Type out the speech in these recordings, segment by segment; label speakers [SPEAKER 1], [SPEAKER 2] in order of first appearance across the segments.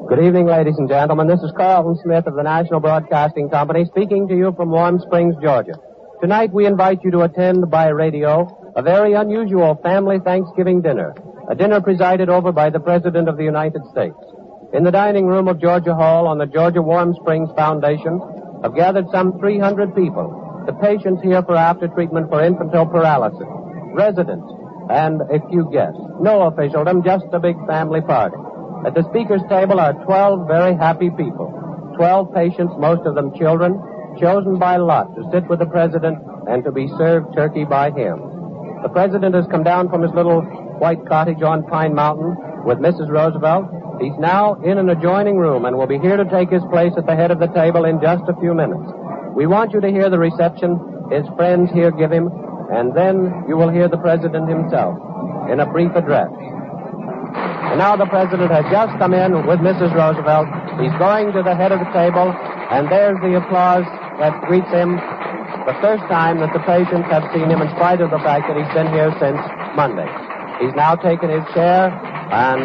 [SPEAKER 1] Good evening, ladies and gentlemen. This is Carlton Smith of the National Broadcasting Company speaking to you from Warm Springs, Georgia. Tonight we invite you to attend by radio a very unusual family Thanksgiving dinner, a dinner presided over by the President of the United States. In the dining room of Georgia Hall on the Georgia Warm Springs Foundation have gathered some 300 people, the patients here for after treatment for infantile paralysis, residents, and a few guests. No officialdom, just a big family party. At the speaker's table are 12 very happy people, 12 patients, most of them children, chosen by lot to sit with the President and to be served turkey by him. The President has come down from his little white cottage on Pine Mountain with Mrs. Roosevelt. He's now in an adjoining room and will be here to take his place at the head of the table in just a few minutes. We want you to hear the reception his friends here give him, and then you will hear the President himself in a brief address. And now the President has just come in with Mrs. Roosevelt. He's going to the head of the table, and there's the applause that greets him the first time that the patients have seen him in spite of the fact that he's been here since Monday. He's now taken his chair, and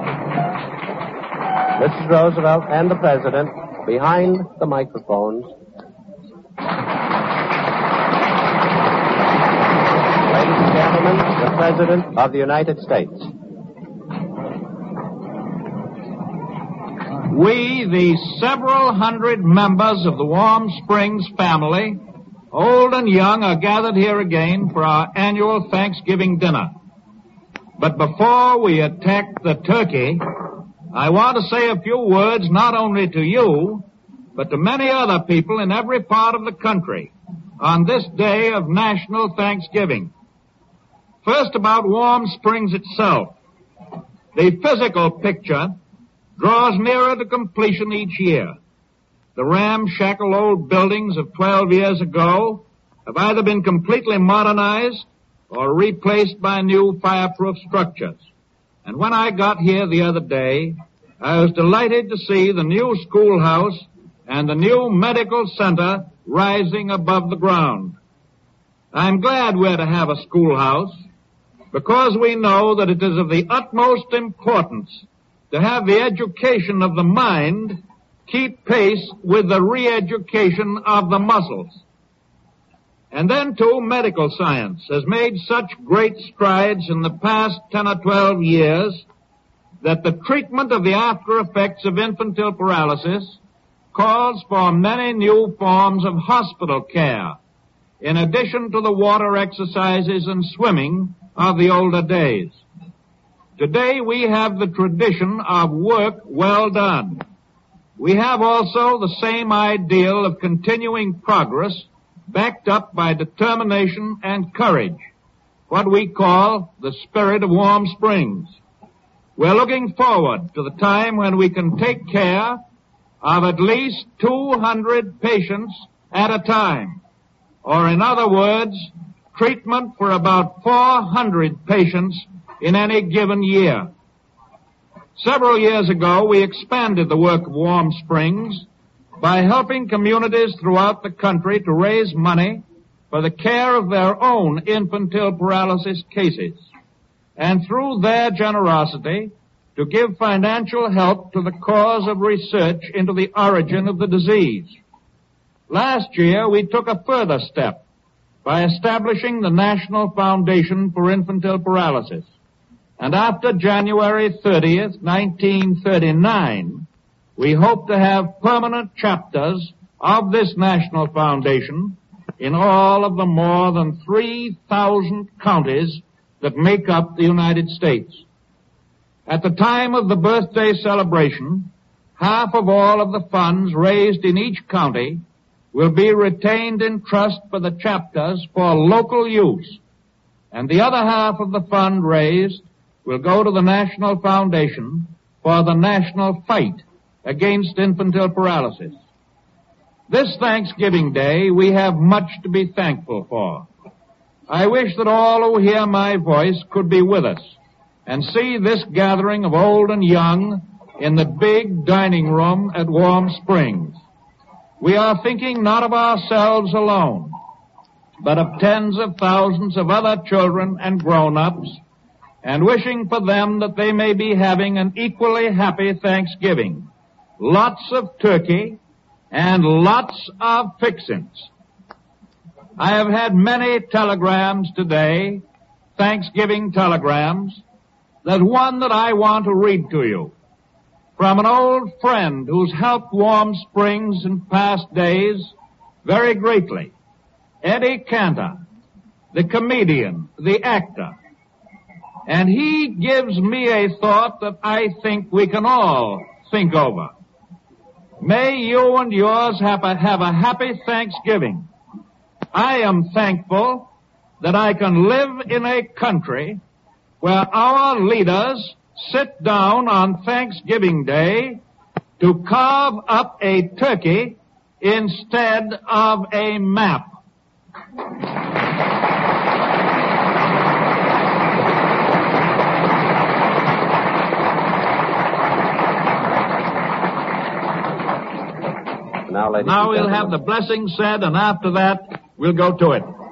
[SPEAKER 1] Mrs. Roosevelt and the President behind the microphones. Ladies and gentlemen, the President of the United States.
[SPEAKER 2] We, the several hundred members of the Warm Springs family, old and young, are gathered here again for our annual Thanksgiving dinner. But before we attack the turkey, I want to say a few words not only to you, but to many other people in every part of the country on this day of National Thanksgiving. First, about Warm Springs itself. The physical picture draws nearer to completion each year. The ramshackle old buildings of 12 years ago have either been completely modernized or replaced by new fireproof structures. And when I got here the other day, I was delighted to see the new schoolhouse and the new medical center rising above the ground. I'm glad we're to have a schoolhouse because we know that it is of the utmost importance to have the education of the mind keep pace with the re-education of the muscles. And then, too, medical science has made such great strides in the past 10 or 12 years that the treatment of the after effects of infantile paralysis calls for many new forms of hospital care, in addition to the water exercises and swimming of the older days. Today we have the tradition of work well done. We have also the same ideal of continuing progress backed up by determination and courage, what we call the spirit of Warm Springs. We're looking forward to the time when we can take care of at least 200 patients at a time, or in other words, treatment for about 400 patients in any given year. Several years ago, we expanded the work of Warm Springs by helping communities throughout the country to raise money for the care of their own infantile paralysis cases, and through their generosity to give financial help to the cause of research into the origin of the disease. Last year, we took a further step by establishing the National Foundation for Infantile Paralysis. And after January 30th, 1939, we hope to have permanent chapters of this National Foundation in all of the more than 3,000 counties that make up the United States. At the time of the birthday celebration, half of all of the funds raised in each county will be retained in trust for the chapters for local use, and the other half of the fund raised will go to the National Foundation for the national fight against infantile paralysis. This Thanksgiving Day, we have much to be thankful for. I wish that all who hear my voice could be with us and see this gathering of old and young in the big dining room at Warm Springs. We are thinking not of ourselves alone, but of tens of thousands of other children and grown-ups, and wishing for them that they may be having an equally happy Thanksgiving. lots of turkey, and lots of fixings. I have had many telegrams today, Thanksgiving telegrams. There's one that I want to read to you from an old friend who's helped Warm Springs in past days very greatly. Eddie Cantor, the comedian, the actor. And he gives me a thought that I think we can all think over. May you and yours have a happy Thanksgiving. I am thankful that I can live in a country where our leaders sit down on Thanksgiving Day to carve up a turkey instead of a map.
[SPEAKER 1] Now, ladies
[SPEAKER 2] Now
[SPEAKER 1] and
[SPEAKER 2] we'll
[SPEAKER 1] gentlemen,
[SPEAKER 2] have the blessing said, and after that, we'll go to it.